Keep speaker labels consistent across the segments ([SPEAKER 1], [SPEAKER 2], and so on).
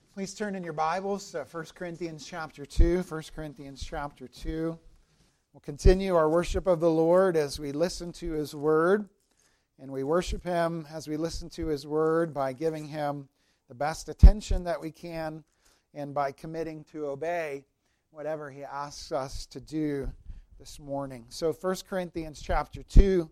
[SPEAKER 1] Please turn in your Bibles to 1 Corinthians chapter 2. 1 Corinthians chapter 2. We'll continue our worship of the Lord as we listen to His Word. And we worship Him as we listen to His Word by giving Him the best attention that we can and by committing to obey whatever He asks us to do this morning. So 1 Corinthians chapter 2.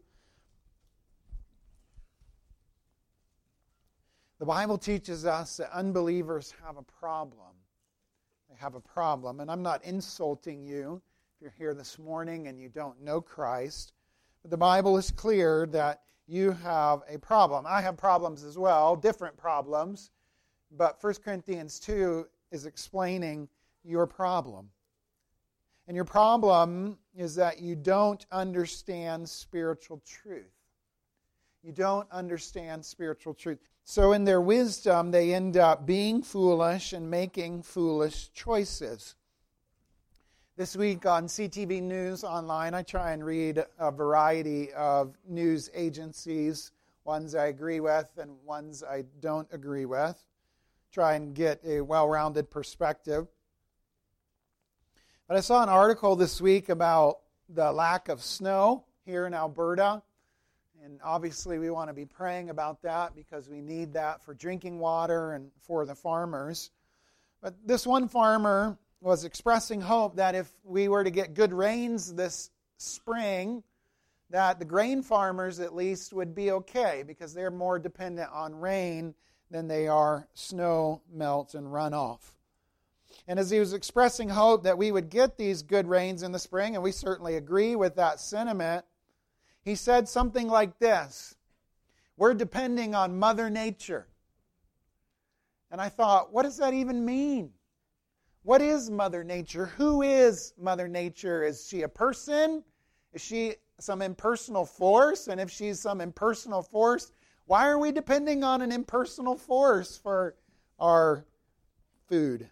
[SPEAKER 1] The Bible teaches us that unbelievers have a problem. They have a problem. And I'm not insulting you if you're here this morning and you don't know Christ. But the Bible is clear that you have a problem. I have problems as well, different problems. But 1 Corinthians 2 is explaining your problem. And your problem is that you don't understand spiritual truth. You don't understand spiritual truth. So in their wisdom, they end up being foolish and making foolish choices. This week on CTV News Online, I try and read a variety of news agencies, ones I agree with and ones I don't agree with. Try and get a well-rounded perspective. But I saw an article this week about the lack of snow here in Alberta. And obviously we want to be praying about that because we need that for drinking water and for the farmers. But this one farmer was expressing hope that if we were to get good rains this spring, that the grain farmers at least would be okay because they're more dependent on rain than they are snow, melt, and runoff. And as he was expressing hope that we would get these good rains in the spring, and we certainly agree with that sentiment, he said something like this: we're depending on Mother Nature. And I thought, what does that even mean? What is Mother Nature? Who is Mother Nature? Is she a person? Is she some impersonal force? And if she's some impersonal force, why are we depending on an impersonal force for our food?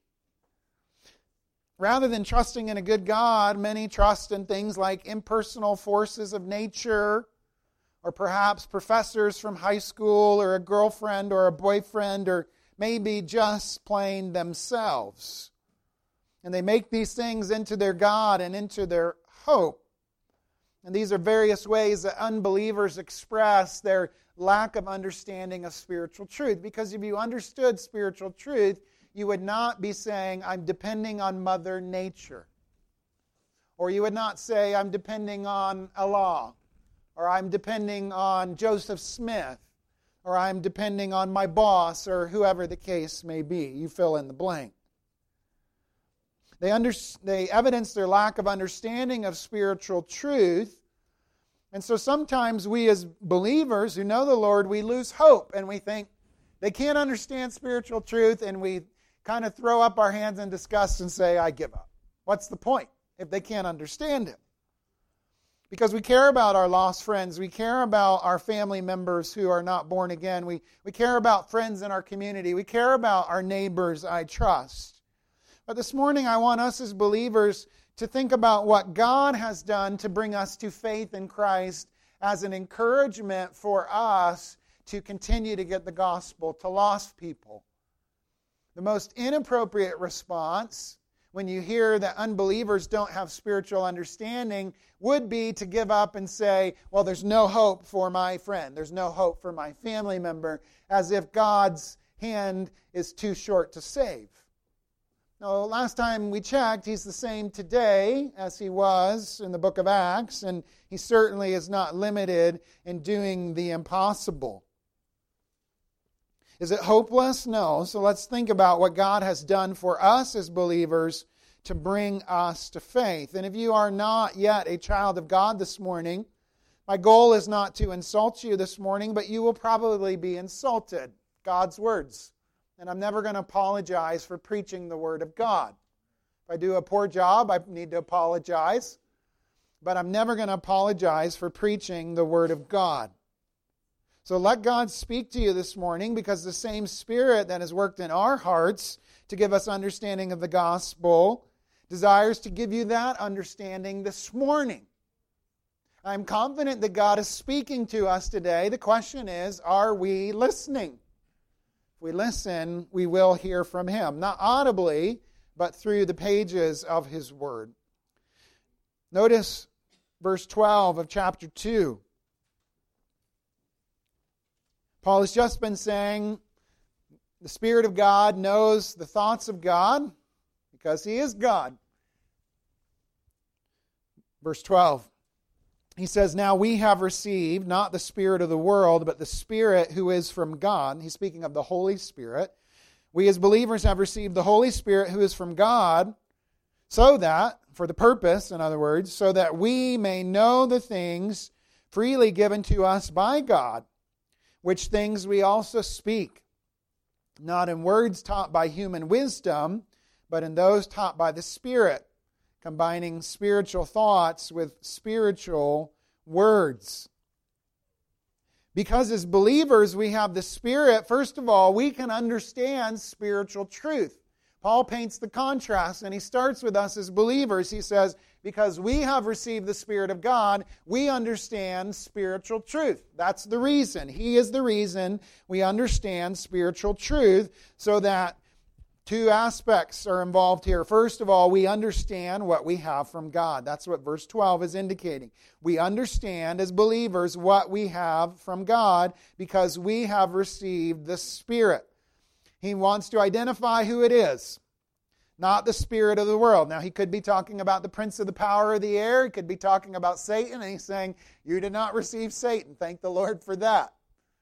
[SPEAKER 1] Rather than trusting in a good God, many trust in things like impersonal forces of nature, or perhaps professors from high school, or a girlfriend or a boyfriend, or maybe just plain themselves. And they make these things into their God and into their hope. And these are various ways that unbelievers express their lack of understanding of spiritual truth. Because if you understood spiritual truth, you would not be saying, I'm depending on Mother Nature. Or you would not say, I'm depending on Allah. Or I'm depending on Joseph Smith. Or I'm depending on my boss, or whoever the case may be. You fill in the blank. They evidence their lack of understanding of spiritual truth. And so sometimes we as believers who know the Lord, we lose hope. And we think they can't understand spiritual truth, and we kind of throw up our hands in disgust and say, I give up. What's the point if they can't understand it? Because we care about our lost friends. We care about our family members who are not born again. We care about friends in our community. We care about our neighbors, I trust. But this morning I want us as believers to think about what God has done to bring us to faith in Christ as an encouragement for us to continue to get the gospel to lost people. The most inappropriate response when you hear that unbelievers don't have spiritual understanding would be to give up and say, well, there's no hope for my friend. There's no hope for my family member, as if God's hand is too short to save. No, last time we checked, He's the same today as He was in the book of Acts, and He certainly is not limited in doing the impossible. Is it hopeless? No. So let's think about what God has done for us as believers to bring us to faith. And if you are not yet a child of God this morning, my goal is not to insult you this morning, but you will probably be insulted. God's words. And I'm never going to apologize for preaching the Word of God. If I do a poor job, I need to apologize. But I'm never going to apologize for preaching the Word of God. So let God speak to you this morning, because the same Spirit that has worked in our hearts to give us understanding of the gospel desires to give you that understanding this morning. I'm confident that God is speaking to us today. The question is, are we listening? If we listen, we will hear from Him. Not audibly, but through the pages of His Word. Notice verse 12 of chapter 2. Paul has just been saying the Spirit of God knows the thoughts of God because He is God. Verse 12. He says, now we have received not the spirit of the world, but the Spirit who is from God. He's speaking of the Holy Spirit. We as believers have received the Holy Spirit who is from God, so that, for the purpose, in other words, so that we may know the things freely given to us by God, which things we also speak, not in words taught by human wisdom, but in those taught by the Spirit, combining spiritual thoughts with spiritual words. Because as believers we have the Spirit, first of all, we can understand spiritual truth. Paul paints the contrast, and he starts with us as believers. He says, because we have received the Spirit of God, we understand spiritual truth. That's the reason. He is the reason we understand spiritual truth, so that two aspects are involved here. First of all, we understand what we have from God. That's what verse 12 is indicating. We understand as believers what we have from God because we have received the Spirit. He wants to identify who it is, not the spirit of the world. Now, he could be talking about the prince of the power of the air. He could be talking about Satan, and he's saying, you did not receive Satan. Thank the Lord for that.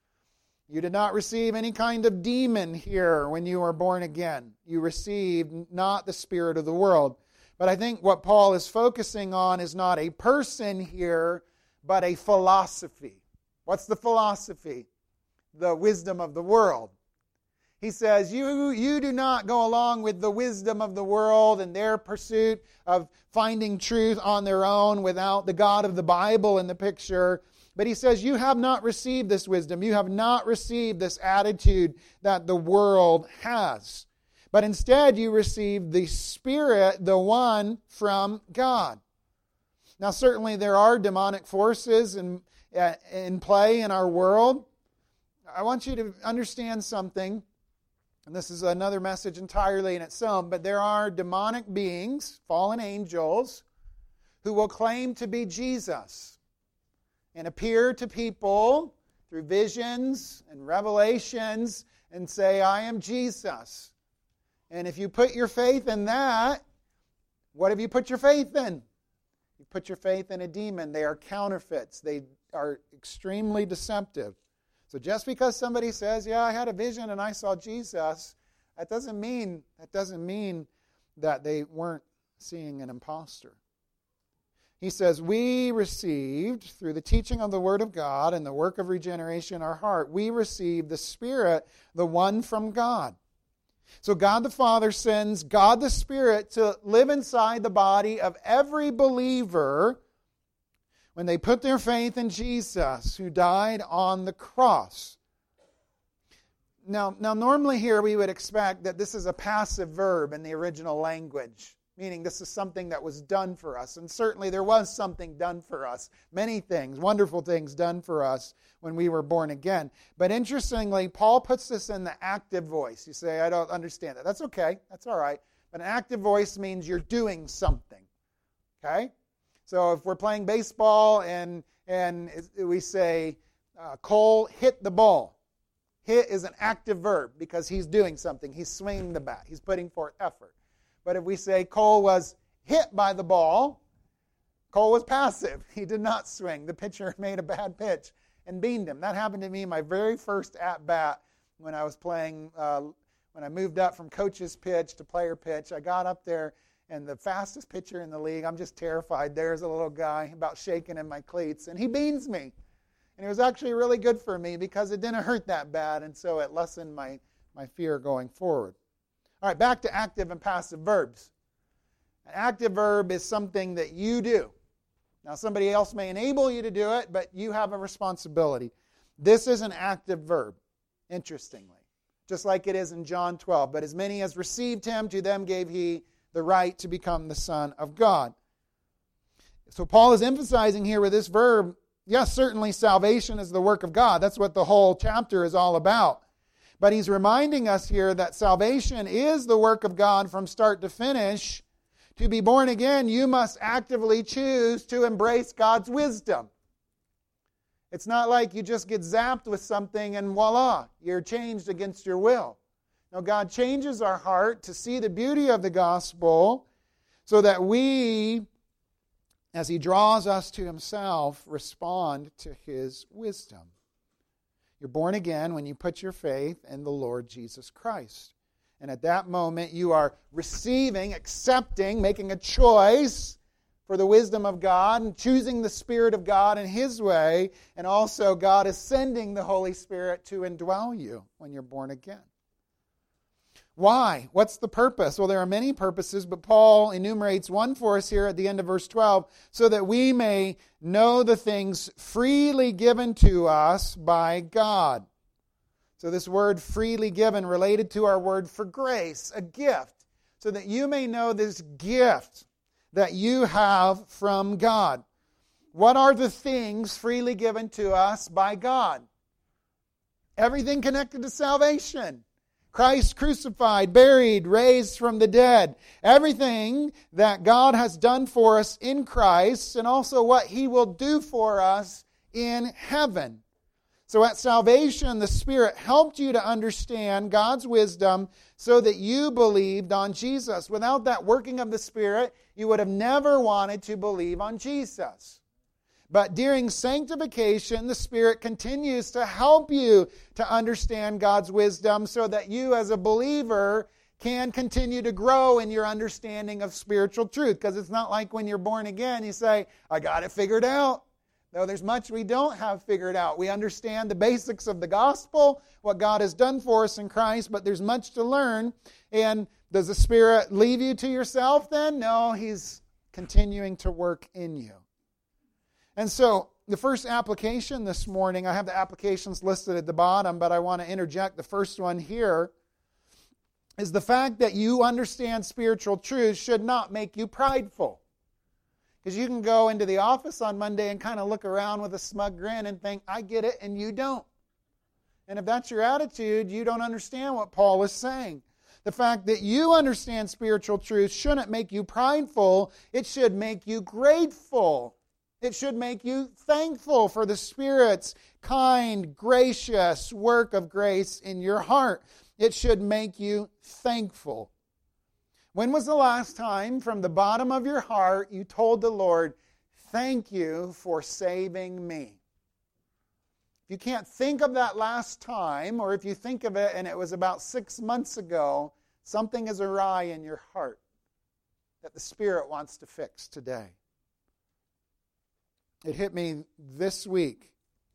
[SPEAKER 1] You did not receive any kind of demon here when you were born again. You received not the spirit of the world. But I think what Paul is focusing on is not a person here, but a philosophy. What's the philosophy? The wisdom of the world. He says, you do not go along with the wisdom of the world and their pursuit of finding truth on their own without the God of the Bible in the picture. But he says, you have not received this wisdom. You have not received this attitude that the world has. But instead you received the Spirit, the one from God. Now certainly there are demonic forces in play in our world. I want you to understand something. And this is another message entirely in itself. But there are demonic beings, fallen angels, who will claim to be Jesus and appear to people through visions and revelations and say, I am Jesus. And if you put your faith in that, what have you put your faith in? You put your faith in a demon. They are counterfeits. They are extremely deceptive. So just because somebody says, yeah, I had a vision and I saw Jesus, that doesn't mean that they weren't seeing an imposter. He says, we received, through the teaching of the Word of God and the work of regeneration in our heart, we received the Spirit, the one from God. So God the Father sends God the Spirit to live inside the body of every believer when they put their faith in Jesus, who died on the cross. Now, normally here we would expect that this is a passive verb in the original language, meaning this is something that was done for us. And certainly there was something done for us. Many things, wonderful things done for us when we were born again. But interestingly, Paul puts this in the active voice. You say, I don't understand that. That's okay. That's all right. But an active voice means you're doing something. Okay? So if we're playing baseball and we say, Cole hit the ball. Hit is an active verb because he's doing something. He's swinging the bat. He's putting forth effort. But if we say Cole was hit by the ball, Cole was passive. He did not swing. The pitcher made a bad pitch and beaned him. That happened to me my very first at-bat when I was playing, when I moved up from coach's pitch to player pitch. I got up there, and the fastest pitcher in the league, I'm just terrified. There's a little guy about shaking in my cleats, and he beans me. And it was actually really good for me because it didn't hurt that bad, and so it lessened my fear going forward. All right, back to active and passive verbs. An active verb is something that you do. Now, somebody else may enable you to do it, but you have a responsibility. This is an active verb, interestingly, just like it is in John 12. But as many as received him, to them gave he the right to become the Son of God. So Paul is emphasizing here with this verb, yes, certainly salvation is the work of God. That's what the whole chapter is all about. But he's reminding us here that salvation is the work of God from start to finish. To be born again, you must actively choose to embrace God's wisdom. It's not like you just get zapped with something and voila, you're changed against your will. No, God changes our heart to see the beauty of the gospel so that we, as He draws us to Himself, respond to His wisdom. You're born again when you put your faith in the Lord Jesus Christ. And at that moment, you are receiving, accepting, making a choice for the wisdom of God and choosing the Spirit of God in His way. And also, God is sending the Holy Spirit to indwell you when you're born again. Why? What's the purpose? Well, there are many purposes, but Paul enumerates one for us here at the end of verse 12, so that we may know the things freely given to us by God. So this word freely given related to our word for grace, a gift, so that you may know this gift that you have from God. What are the things freely given to us by God? Everything connected to salvation. Christ crucified, buried, raised from the dead. Everything that God has done for us in Christ, and also what He will do for us in heaven. So at salvation, the Spirit helped you to understand God's wisdom so that you believed on Jesus. Without that working of the Spirit, you would have never wanted to believe on Jesus. But during sanctification, the Spirit continues to help you to understand God's wisdom so that you as a believer can continue to grow in your understanding of spiritual truth. Because it's not like when you're born again, you say, I got it figured out. No, there's much we don't have figured out. We understand the basics of the gospel, what God has done for us in Christ, but there's much to learn. And does the Spirit leave you to yourself then? No, He's continuing to work in you. And so, the first application this morning, I have the applications listed at the bottom, but I want to interject the first one here, is the fact that you understand spiritual truth should not make you prideful. Because you can go into the office on Monday and kind of look around with a smug grin and think, I get it, and you don't. And if that's your attitude, you don't understand what Paul is saying. The fact that you understand spiritual truth shouldn't make you prideful. It should make you grateful. It should make you thankful for the Spirit's kind, gracious work of grace in your heart. It should make you thankful. When was the last time from the bottom of your heart you told the Lord, thank you for saving me? If you can't think of that last time, or if you think of it and it was about 6 months ago, something is awry in your heart that the Spirit wants to fix today. It hit me this week.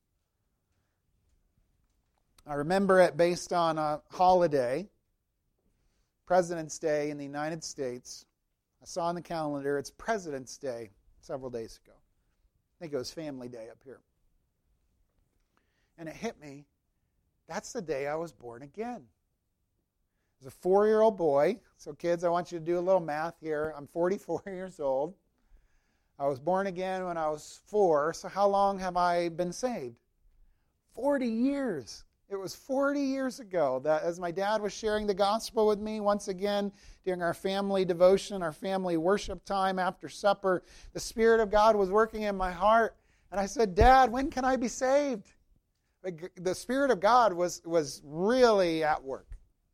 [SPEAKER 1] I remember it based on a holiday, President's Day in the United States. I saw on the calendar it's President's Day several days ago. I think it was Family Day up here. And it hit me, that's the day I was born again. I was a 4-year-old boy. So kids, I want you to do a little math here. I'm 44 years old. I was born again when I was 4, so how long have I been saved? 40 years. It was 40 years ago that as my dad was sharing the gospel with me once again during our family devotion, our family worship time after supper, the Spirit of God was working in my heart. And I said, Dad, when can I be saved? The Spirit of God was really at work.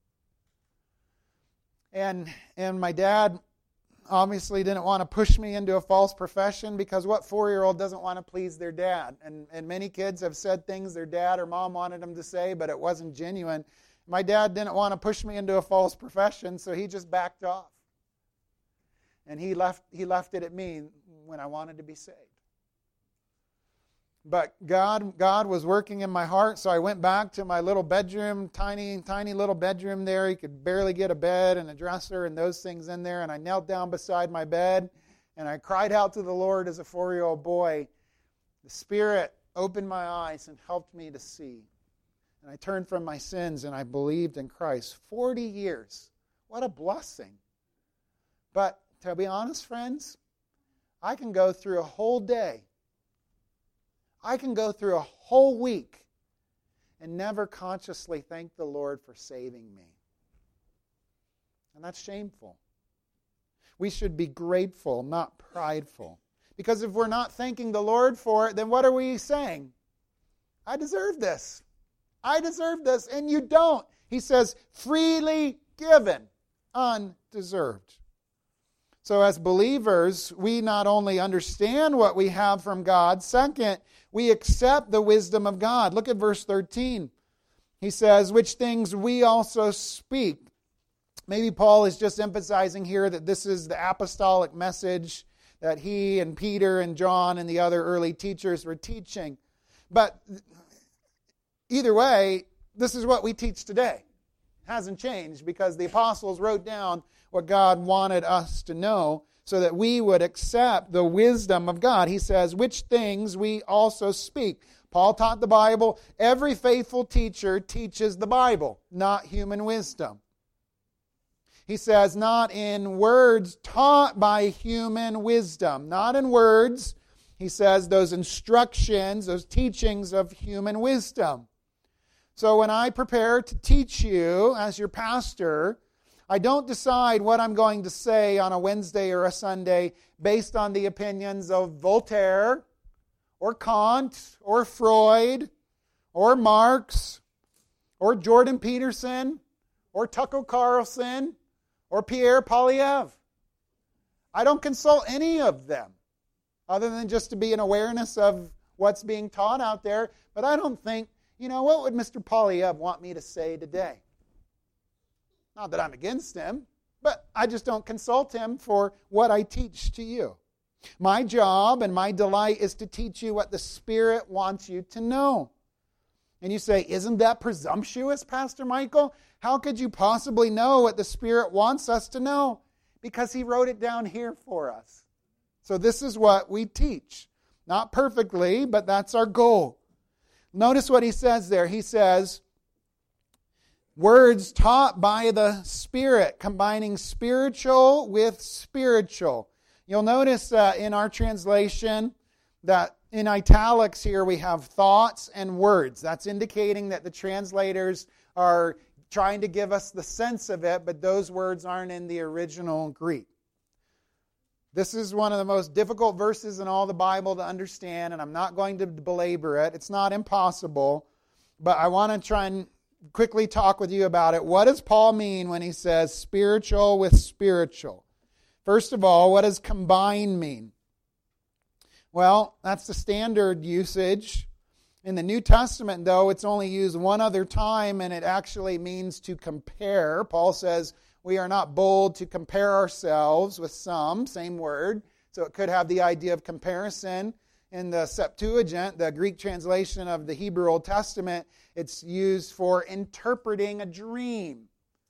[SPEAKER 1] And my dad obviously didn't want to push me into a false profession, because what 4-year-old doesn't want to please their dad? And many kids have said things their dad or mom wanted them to say, but it wasn't genuine. My dad didn't want to push me into a false profession, so he just backed off. And he left it at me when I wanted to be saved. But God was working in my heart, so I went back to my little bedroom, tiny little bedroom there. You could barely get a bed and a dresser and those things in there. And I knelt down beside my bed, and I cried out to the Lord as a 4-year-old boy. The Spirit opened my eyes and helped me to see. And I turned from my sins, and I believed in Christ. 40 years. What a blessing. But to be honest, friends, I can go through a whole day. I can go through a whole week and never consciously thank the Lord for saving me. And that's shameful. We should be grateful, not prideful. Because if we're not thanking the Lord for it, then what are we saying? I deserve this. I deserve this, and you don't. He says, freely given, undeserved. So as believers, we not only understand what we have from God, second, we accept the wisdom of God. Look at verse 13. He says, which things we also speak. Maybe Paul is just emphasizing here that this is the apostolic message that he and Peter and John and the other early teachers were teaching. But either way, this is what we teach today. It hasn't changed because the apostles wrote down what God wanted us to know so that we would accept the wisdom of God. He says, which things we also speak. Paul taught the Bible. Every faithful teacher teaches the Bible, not human wisdom. He says, not in words taught by human wisdom. Not in words. He says those instructions, those teachings of human wisdom. So when I prepare to teach you as your pastor, I don't decide what I'm going to say on a Wednesday or a Sunday based on the opinions of Voltaire or Kant or Freud or Marx or Jordan Peterson or Tucker Carlson or Pierre Poilievre. I don't consult any of them other than just to be an awareness of what's being taught out there. But I don't think, what would Mr. Poilievre want me to say today? Not that I'm against him, but I just don't consult him for what I teach to you. My job and my delight is to teach you what the Spirit wants you to know. And you say, isn't that presumptuous, Pastor Michael? How could you possibly know what the Spirit wants us to know? Because He wrote it down here for us. So this is what we teach. Not perfectly, but that's our goal. Notice what he says there. He says, words taught by the Spirit, combining spiritual with spiritual. You'll notice in our translation that in italics here we have thoughts and words. That's indicating that the translators are trying to give us the sense of it, but those words aren't in the original Greek. This is one of the most difficult verses in all the Bible to understand, and I'm not going to belabor it. It's not impossible, but I want to try and quickly talk with you about it. What does Paul mean when he says spiritual with spiritual? First of all, what does combine mean? Well, that's the standard usage. In the New Testament, though, it's only used one other time, and it actually means to compare. Paul says we are not bold to compare ourselves with some, same word. So it could have the idea of comparison. In the Septuagint, the Greek translation of the Hebrew Old Testament, it's used for interpreting a dream.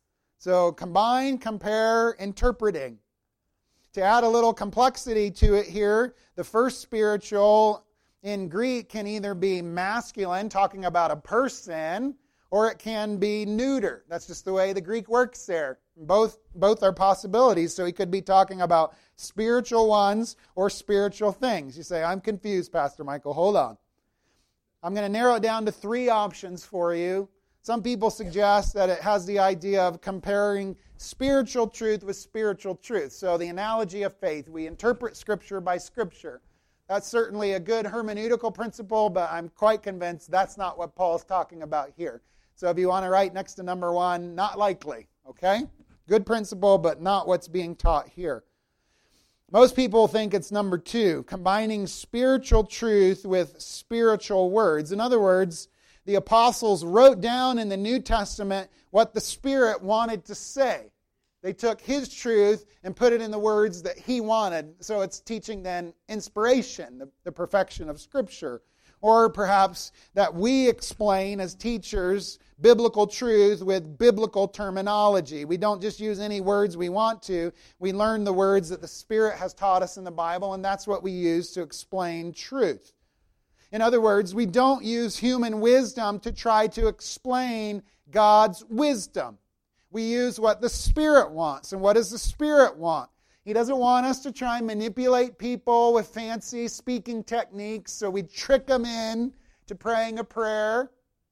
[SPEAKER 1] So combine, compare, interpreting. To add a little complexity to it here, the first spiritual in Greek can either be masculine, talking about a person, or it can be neuter. That's just the way the Greek works there. Both are possibilities. So he could be talking about spiritual ones or spiritual things. You say, I'm confused, Pastor Michael. Hold on. I'm going to narrow it down to 3 options for you. Some people suggest that it has the idea of comparing spiritual truth with spiritual truth. So the analogy of faith, we interpret Scripture by Scripture. That's certainly a good hermeneutical principle, but I'm quite convinced that's not what Paul's talking about here. So if you want to write next to number 1, not likely, okay? Good principle, but not what's being taught here. Most people think it's number 2, combining spiritual truth with spiritual words. In other words, the apostles wrote down in the New Testament what the Spirit wanted to say. They took His truth and put it in the words that He wanted. So it's teaching then inspiration, the perfection of Scripture. Or perhaps that we explain as teachers biblical truth with biblical terminology. We don't just use any words we want to. We learn the words that the Spirit has taught us in the Bible, and that's what we use to explain truth. In other words, we don't use human wisdom to try to explain God's wisdom. We use what the Spirit wants. And what does the Spirit want? He doesn't want us to try and manipulate people with fancy speaking techniques, so we trick them in to praying a prayer.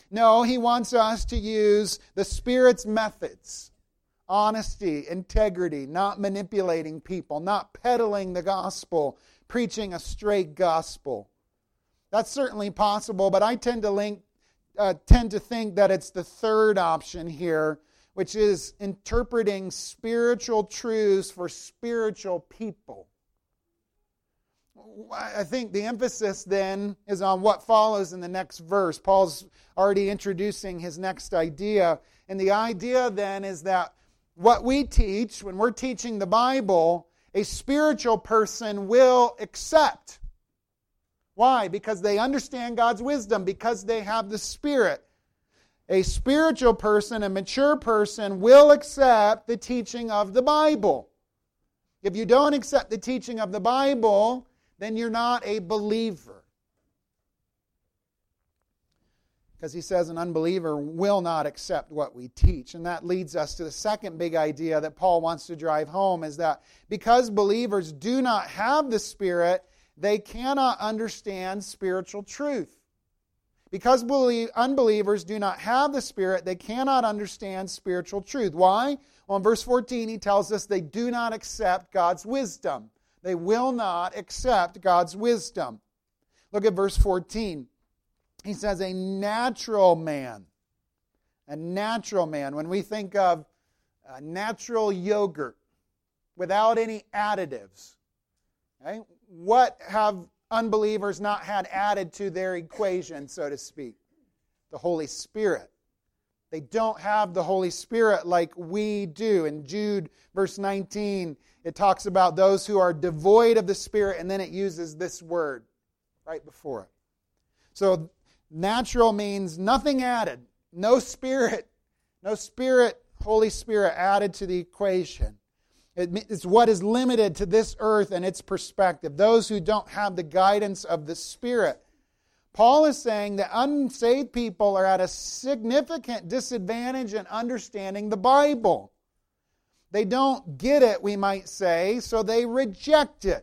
[SPEAKER 1] No, he wants us to use the Spirit's methods. Honesty, integrity, not manipulating people, not peddling the gospel, preaching a straight gospel. That's certainly possible, but I tend to think that it's the third option here, which is interpreting spiritual truths for spiritual people. I think the emphasis then is on what follows in the next verse. Paul's already introducing his next idea. And the idea then is that what we teach, when we're teaching the Bible, a spiritual person will accept. Why? Because they understand God's wisdom, because they have the Spirit. A spiritual person, a mature person, will accept the teaching of the Bible. If you don't accept the teaching of the Bible, then you're not a believer. Because he says an unbeliever will not accept what we teach. And that leads us to the second big idea that Paul wants to drive home, is that because believers do not have the Spirit, they cannot understand spiritual truth. Because unbelievers do not have the Spirit, they cannot understand spiritual truth. Why? Well, in verse 14, he tells us they do not accept God's wisdom. They will not accept God's wisdom. Look at verse 14. He says, a natural man. A natural man. When we think of natural yogurt without any additives, okay, what have unbelievers not had added to their equation, so to speak? The Holy Spirit. They don't have the Holy Spirit like we do. In Jude, verse 19, it talks about those who are devoid of the Spirit, and then it uses this word right before it. So natural means nothing added. No Spirit, Holy Spirit added to the equation. It's what is limited to this earth and its perspective. Those who don't have the guidance of the Spirit. Paul is saying that unsaved people are at a significant disadvantage in understanding the Bible. They don't get it, we might say, so they reject it.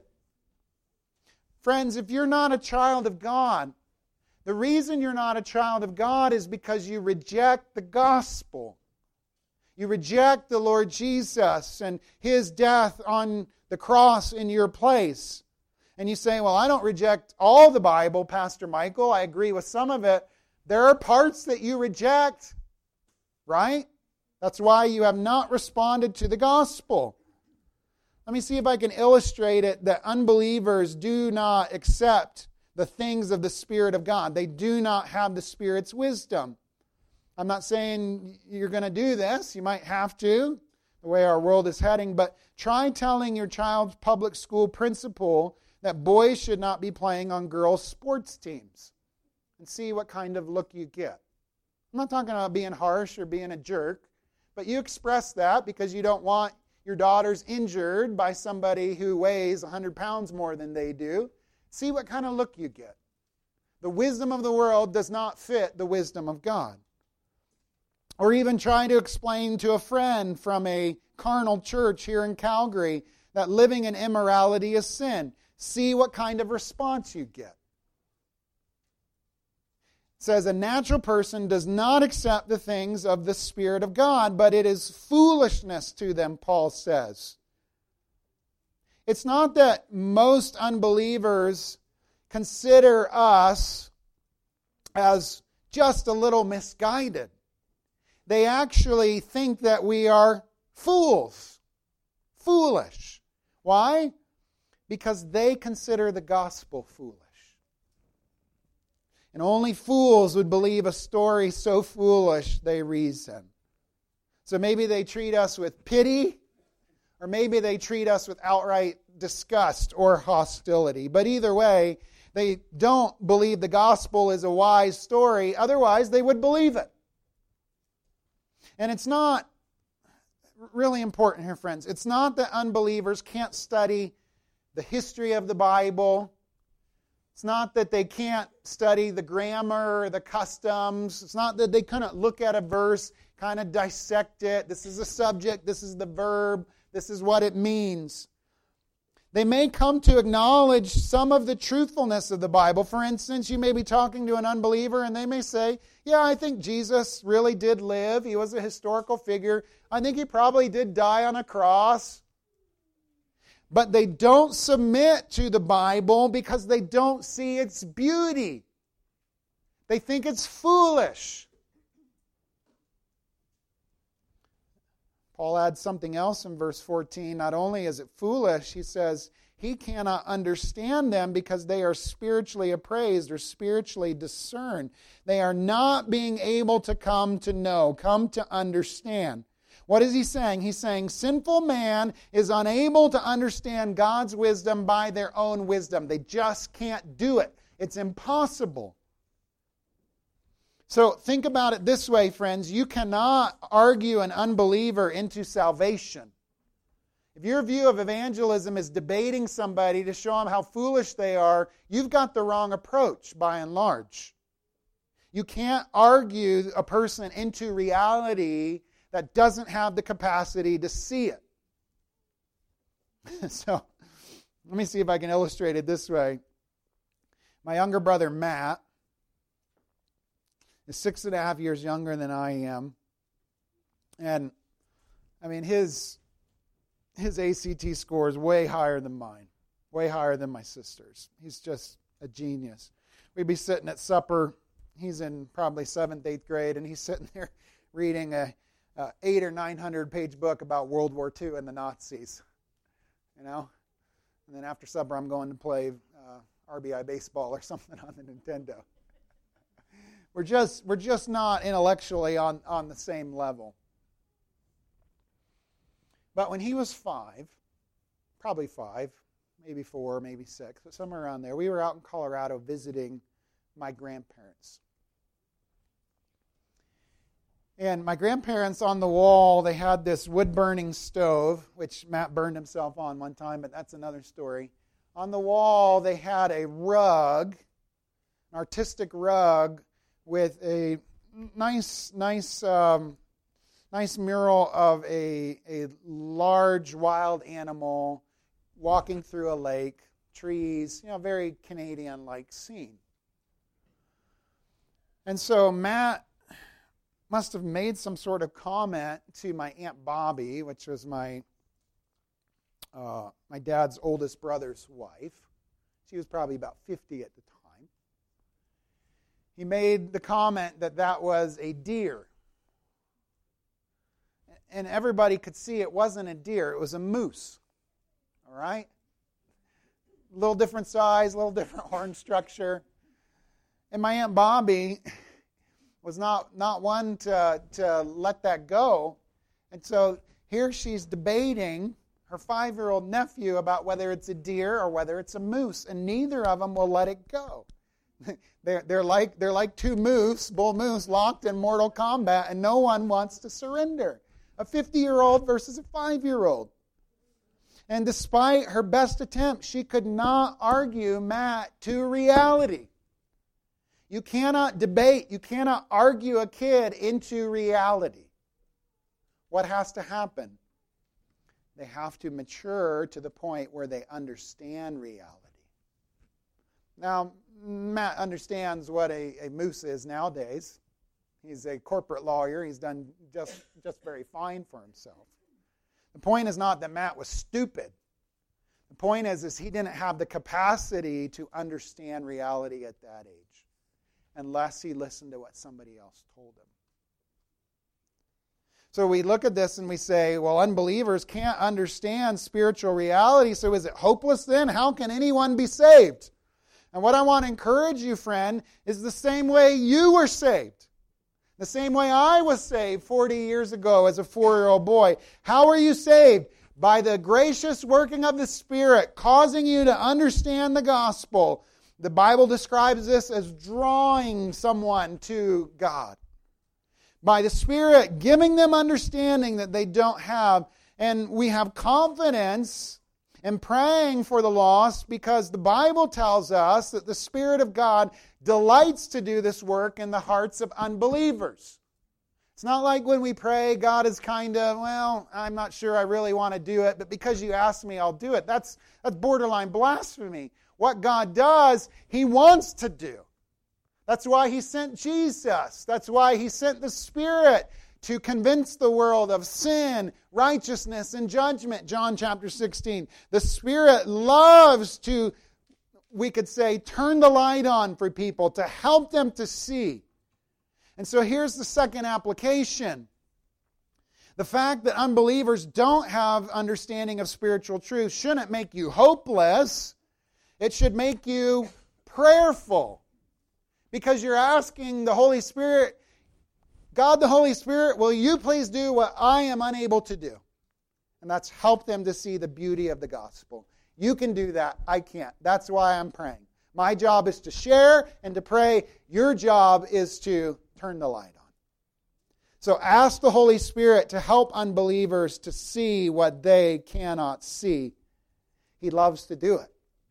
[SPEAKER 1] Friends, if you're not a child of God, the reason you're not a child of God is because you reject the gospel. You reject the Lord Jesus and His death on the cross in your place. And you say, well, I don't reject all the Bible, Pastor Michael. I agree with some of it. There are parts that you reject, right? That's why you have not responded to the gospel. Let me see if I can illustrate it that unbelievers do not accept the things of the Spirit of God. They do not have the Spirit's wisdom. I'm not saying you're going to do this. You might have to, the way our world is heading. But try telling your child's public school principal that boys should not be playing on girls' sports teams, and see what kind of look you get. I'm not talking about being harsh or being a jerk, but you express that because you don't want your daughters injured by somebody who weighs 100 pounds more than they do. See what kind of look you get. The wisdom of the world does not fit the wisdom of God. Or even try to explain to a friend from a carnal church here in Calgary that living in immorality is sin. See what kind of response you get. It says, a natural person does not accept the things of the Spirit of God, but it is foolishness to them, Paul says. It's not that most unbelievers consider us as just a little misguided. They actually think that we are fools. Foolish. Why? Because they consider the gospel foolish. And only fools would believe a story so foolish they reason. So maybe they treat us with pity, or maybe they treat us with outright disgust or hostility. But either way, they don't believe the gospel is a wise story. Otherwise, they would believe it. And it's not really important here, friends. It's not that unbelievers can't study the history of the Bible. It's not that they can't study the grammar or the customs. It's not that they couldn't look at a verse, kind of dissect it. This is the subject, this is the verb, this is what it means. They may come to acknowledge some of the truthfulness of the Bible. For instance, you may be talking to an unbeliever and they may say, yeah, I think Jesus really did live. He was a historical figure. I think he probably did die on a cross. But they don't submit to the Bible because they don't see its beauty. They think it's foolish. Paul adds something else in verse 14. Not only is it foolish, he says, he cannot understand them because they are spiritually appraised or spiritually discerned. They are not being able to come to know, come to understand. What is he saying? He's saying sinful man is unable to understand God's wisdom by their own wisdom. They just can't do it. It's impossible. So think about it this way, friends. You cannot argue an unbeliever into salvation. If your view of evangelism is debating somebody to show them how foolish they are, you've got the wrong approach by and large. You can't argue a person into reality that doesn't have the capacity to see it. So, let me see if I can illustrate it this way. My younger brother, Matt, is 6.5 years younger than I am. And, I mean, his ACT score is way higher than mine, way higher than my sister's. He's just a genius. We'd be sitting at supper. He's in probably 7th, 8th grade, and he's sitting there reading a 800 or 900 page book about World War II and the Nazis. You know? And then after supper, I'm going to play RBI baseball or something on the Nintendo. We're just not intellectually on the same level. But when he was 5, probably 5, maybe 4, maybe 6, but somewhere around there, we were out in Colorado visiting my grandparents. And my grandparents, on the wall, they had this wood-burning stove, which Matt burned himself on one time, but that's another story. On the wall, they had a rug, an artistic rug, with a nice mural of a large wild animal walking through a lake, trees, very Canadian-like scene. And so Matt must have made some sort of comment to my Aunt Bobby, which was my dad's oldest brother's wife. She was probably about 50 at the time. He made the comment that was a deer. And everybody could see it wasn't a deer, it was a moose. All right? A little different size, a little different horn structure. And my Aunt Bobby was not one to let that go. And so here she's debating her 5-year-old nephew about whether it's a deer or whether it's a moose, and neither of them will let it go. They're like two moose, bull moose, locked in mortal combat, and no one wants to surrender. A 50-year-old versus a 5-year-old. And despite her best attempt, she could not argue Matt to reality. You cannot debate, you cannot argue a kid into reality. What has to happen? They have to mature to the point where they understand reality. Now, Matt understands what a moose is nowadays. He's a corporate lawyer. He's done just very fine for himself. The point is not that Matt was stupid. The point is he didn't have the capacity to understand reality at that age unless he listened to what somebody else told him. So we look at this and we say, well, unbelievers can't understand spiritual reality, so is it hopeless then? How can anyone be saved? And what I want to encourage you, friend, is the same way you were saved. The same way I was saved 40 years ago as a 4-year-old boy. How are you saved? By the gracious working of the Spirit, causing you to understand the gospel. The Bible describes this as drawing someone to God. By the Spirit giving them understanding that they don't have. And we have confidence in praying for the lost because the Bible tells us that the Spirit of God delights to do this work in the hearts of unbelievers. It's not like when we pray, God is kind of, well, I'm not sure I really want to do it, but because you asked me, I'll do it. That's borderline blasphemy. What God does, He wants to do. That's why He sent Jesus. That's why He sent the Spirit to convince the world of sin, righteousness, and judgment. John chapter 16. The Spirit loves to, we could say, turn the light on for people, to help them to see. And so here's the second application. The fact that unbelievers don't have understanding of spiritual truth shouldn't make you hopeless. It should make you prayerful. Because you're asking the Holy Spirit, God the Holy Spirit, will you please do what I am unable to do? And that's help them to see the beauty of the gospel. You can do that. I can't. That's why I'm praying. My job is to share and to pray. Your job is to turn the light on. So ask the Holy Spirit to help unbelievers to see what they cannot see. He loves to do it.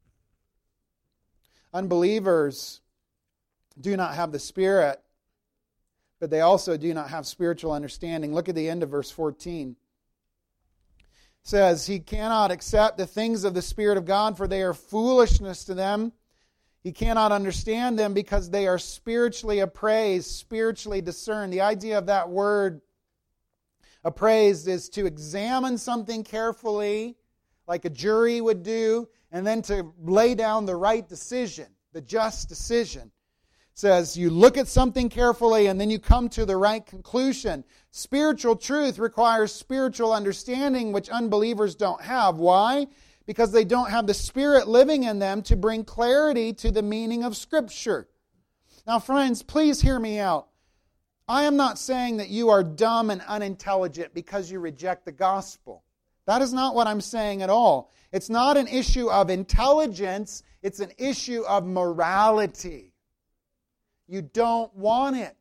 [SPEAKER 1] Unbelievers do not have the Spirit, but they also do not have spiritual understanding. Look at the end of verse 14. It says, he cannot accept the things of the Spirit of God, for they are foolishness to them. He cannot understand them because they are spiritually appraised, spiritually discerned. The idea of that word, appraised, is to examine something carefully, like a jury would do, and then to lay down the right decision, the just decision. It says you look at something carefully and then you come to the right conclusion. Spiritual truth requires spiritual understanding, which unbelievers don't have. Why? Because they don't have the Spirit living in them to bring clarity to the meaning of Scripture. Now, friends, please hear me out. I am not saying that you are dumb and unintelligent because you reject the gospel. That is not what I'm saying at all. It's not an issue of intelligence. It's an issue of morality. You don't want it.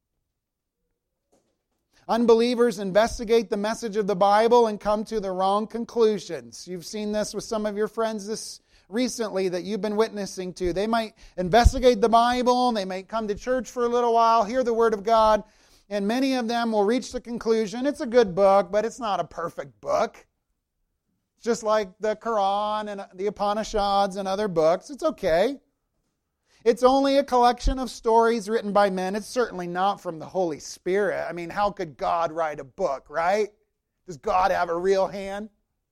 [SPEAKER 1] Unbelievers investigate the message of the Bible and come to the wrong conclusions. You've seen this with some of your friends recently that you've been witnessing to. They might investigate the Bible, they might come to church for a little while, hear the Word of God, and many of them will reach the conclusion, it's a good book, but it's not a perfect book. It's just like the Quran and the Upanishads and other books. It's okay. It's only a collection of stories written by men. It's certainly not from the Holy Spirit. I mean, how could God write a book, right? Does God have a real hand?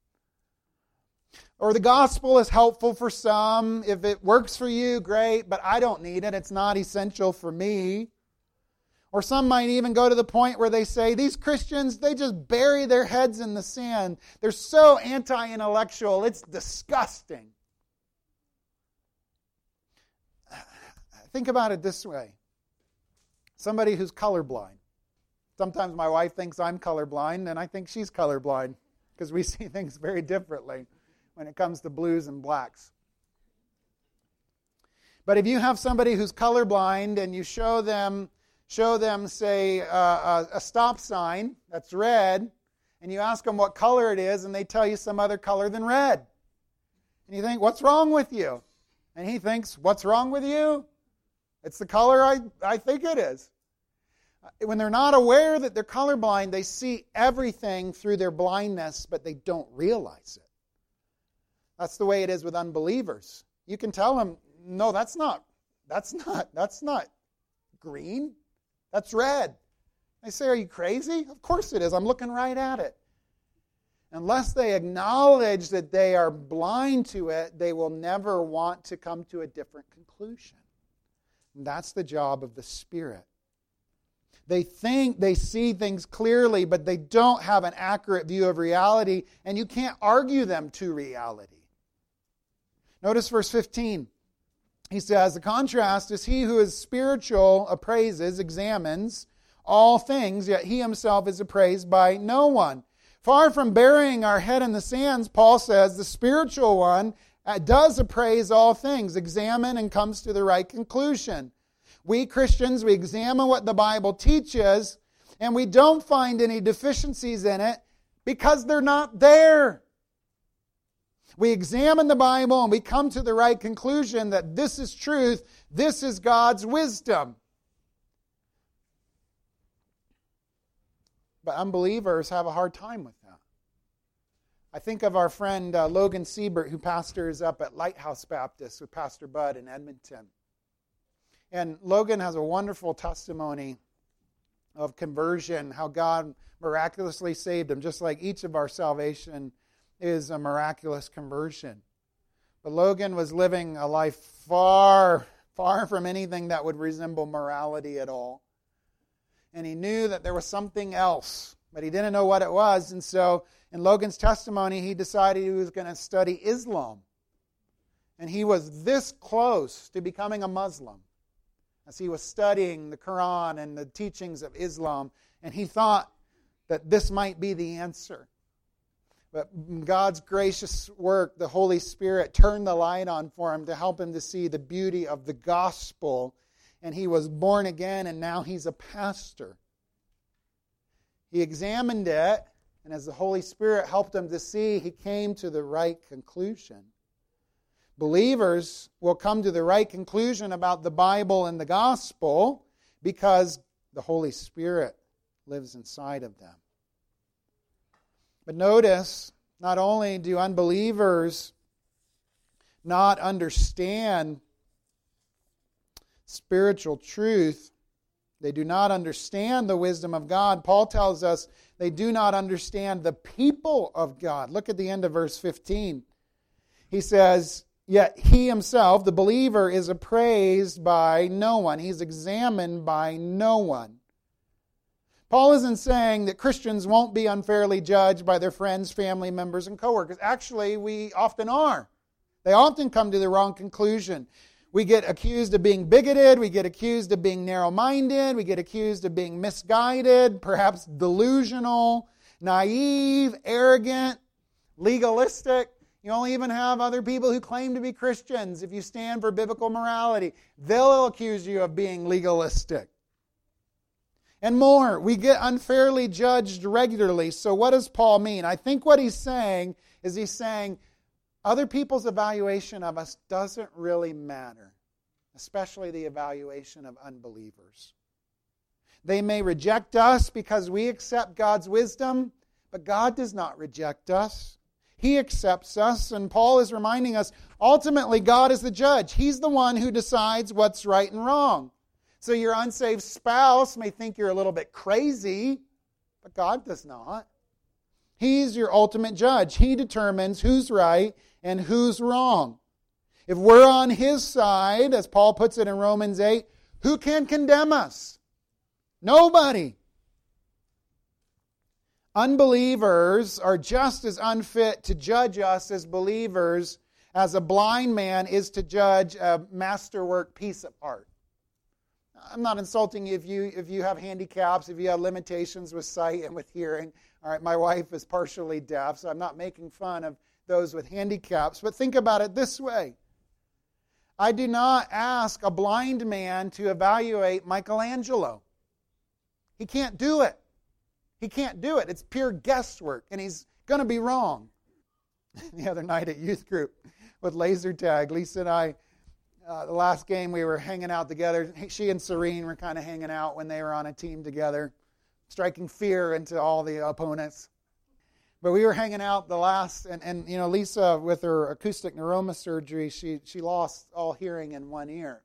[SPEAKER 1] Or the gospel is helpful for some. If it works for you, great, but I don't need it. It's not essential for me. Or some might even go to the point where they say, these Christians, they just bury their heads in the sand. They're so anti-intellectual, it's disgusting. Think about it this way. Somebody who's colorblind. Sometimes my wife thinks I'm colorblind, and I think she's colorblind because we see things very differently when it comes to blues and blacks. But if you have somebody who's colorblind and you show them, say, a stop sign that's red, and you ask them what color it is, and they tell you some other color than red. And you think, what's wrong with you? And he thinks, what's wrong with you? It's the color I think it is. When they're not aware that they're colorblind, they see everything through their blindness, but they don't realize it. That's the way it is with unbelievers. You can tell them, no, that's not green. That's red. They say, are you crazy? Of course it is. I'm looking right at it. Unless they acknowledge that they are blind to it, they will never want to come to a different conclusion. And that's the job of the Spirit. They think they see things clearly, but they don't have an accurate view of reality, and you can't argue them to reality. Notice verse 15. He says, the contrast is he who is spiritual appraises, examines all things, yet he himself is appraised by no one. Far from burying our head in the sands, Paul says, the spiritual one does appraise all things, examine, and comes to the right conclusion. We Christians, we examine what the Bible teaches, and we don't find any deficiencies in it because they're not there. We examine the Bible and we come to the right conclusion that this is truth, this is God's wisdom. but unbelievers have a hard time with that. I think of our friend Logan Siebert, who pastors up at Lighthouse Baptist with Pastor Bud in Edmonton. And Logan has a wonderful testimony of conversion, how God miraculously saved him, just like each of our salvation is a miraculous conversion. But Logan was living a life far from anything that would resemble morality at all. And he knew that there was something else, but he didn't know what it was. And so in Logan's testimony, he decided he was going to study Islam. And he was this close to becoming a Muslim as he was studying the Quran and the teachings of Islam. And he thought that this might be the answer. But God's gracious work, the Holy Spirit, turned the light on for him to help him to see the beauty of the gospel. And he was born again, and now he's a pastor. He examined it, and as the Holy Spirit helped him to see, he came to the right conclusion. Believers will come to the right conclusion about the Bible and the gospel because the Holy Spirit lives inside of them. But notice, not only do unbelievers not understand spiritual truth, they do not understand the wisdom of God. Paul tells us they do not understand the people of God. Look at the end of verse 15. He says, yet he himself, the believer, is appraised by no one. He's examined by no one. Paul isn't saying that Christians won't be unfairly judged by their friends, family members, and coworkers. Actually, we often are. They often come to the wrong conclusion. We get accused of being bigoted. We get accused of being narrow-minded. We get accused of being misguided, perhaps delusional, naive, arrogant, legalistic. You'll even have other people who claim to be Christians. If you stand for biblical morality, they'll accuse you of being legalistic. And more, we get unfairly judged regularly. So what does Paul mean? I think what he's saying is he's saying other people's evaluation of us doesn't really matter, especially the evaluation of unbelievers. They may reject us because we accept God's wisdom, but God does not reject us. He accepts us, and Paul is reminding us, ultimately God is the judge. He's the one who decides what's right and wrong. So your unsaved spouse may think you're a little bit crazy, but God does not. He's your ultimate judge. He determines who's right and who's wrong. If we're on His side, as Paul puts it in Romans 8, who can condemn us? Nobody. Unbelievers are just as unfit to judge us as believers as a blind man is to judge a masterwork piece of art. I'm not insulting you if you have handicaps, if you have limitations with sight and with hearing. All right, my wife is partially deaf, so I'm not making fun of those with handicaps. But think about it this way. I do not ask a blind man to evaluate Michelangelo. He can't do it. He can't do it. It's pure guesswork, and he's going to be wrong. The other night at youth group with laser tag, Lisa and I, the last game we were hanging out together. She and Serene were kind of hanging out when they were on a team together, striking fear into all the opponents. But we were hanging out the last, and you know, Lisa, with her acoustic neuroma surgery, she lost all hearing in one ear.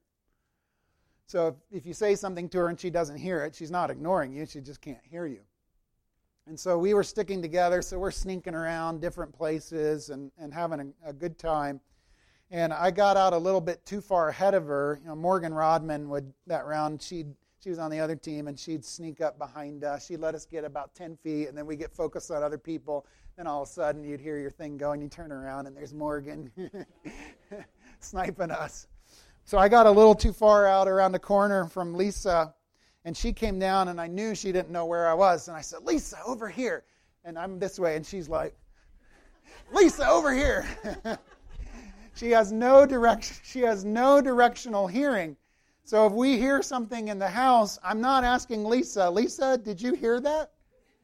[SPEAKER 1] So if you say something to her and she doesn't hear it, she's not ignoring you, she just can't hear you. And so we were sticking together, so we're sneaking around different places and having a good time. And I got out a little bit too far ahead of her. You know, Morgan Rodman would, that round, she was on the other team, and she'd sneak up behind us. She'd let us get about 10 feet, and then we get focused on other people. Then all of a sudden, you'd hear your thing go, and you turn around, and there's Morgan sniping us. So I got a little too far out around the corner from Lisa, and she came down, and I knew she didn't know where I was. And I said, Lisa, over here. And I'm this way, and she's like, Lisa, over here. She has no direction. She has no directional hearing. So if we hear something in the house, I'm not asking Lisa, Lisa, did you hear that?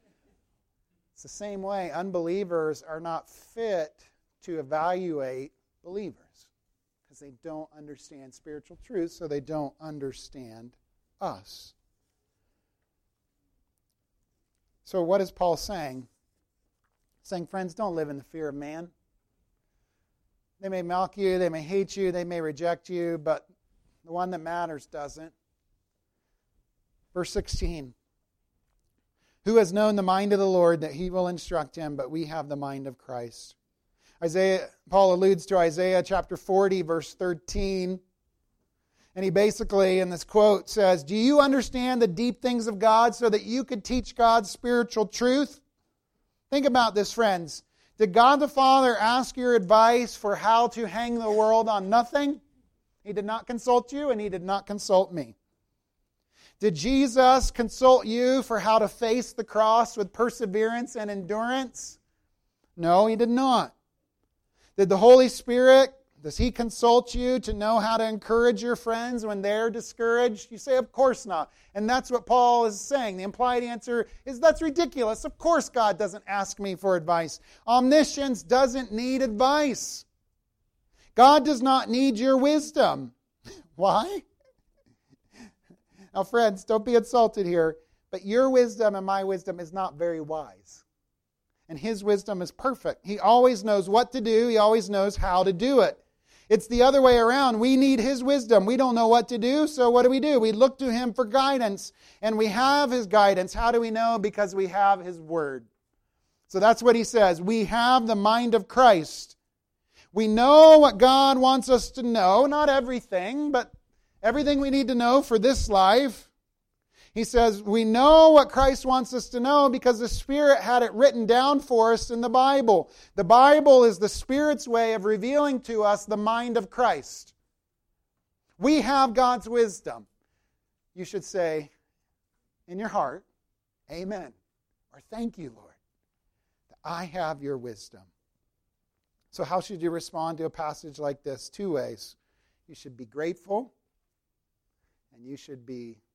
[SPEAKER 1] It's the same way. Unbelievers are not fit to evaluate believers because they don't understand spiritual truth, so they don't understand us. So what is Paul saying? Saying, friends, don't live in the fear of man. They may mock you, they may hate you, they may reject you, but the one that matters doesn't. Verse 16. Who has known the mind of the Lord that he will instruct him, but we have the mind of Christ. Paul alludes to Isaiah chapter 40, verse 13. And he basically, in this quote, says, do you understand the deep things of God so that you could teach God's spiritual truth? Think about this, friends. Did God the Father ask your advice for how to hang the world on nothing? He did not consult you, and He did not consult me. Did Jesus consult you for how to face the cross with perseverance and endurance? No, He did not. Did the Holy Spirit, does He consult you to know how to encourage your friends when they're discouraged? You say, of course not. And that's what Paul is saying. The implied answer is, that's ridiculous. Of course God doesn't ask me for advice. Omniscience doesn't need advice. God does not need your wisdom. Why? Now, friends, don't be insulted here, but your wisdom and my wisdom is not very wise. And His wisdom is perfect. He always knows what to do. He always knows how to do it. It's the other way around. We need His wisdom. We don't know what to do, so what do? We look to Him for guidance, and we have His guidance. How do we know? Because we have His Word. So that's what he says. We have the mind of Christ. We know what God wants us to know. Not everything, but everything we need to know for this life. He says, we know what Christ wants us to know because the Spirit had it written down for us in the Bible. The Bible is the Spirit's way of revealing to us the mind of Christ. We have God's wisdom. You should say in your heart, amen, or thank you, Lord, that I have your wisdom. So how should you respond to a passage like this? 2 ways. You should be grateful, and you should be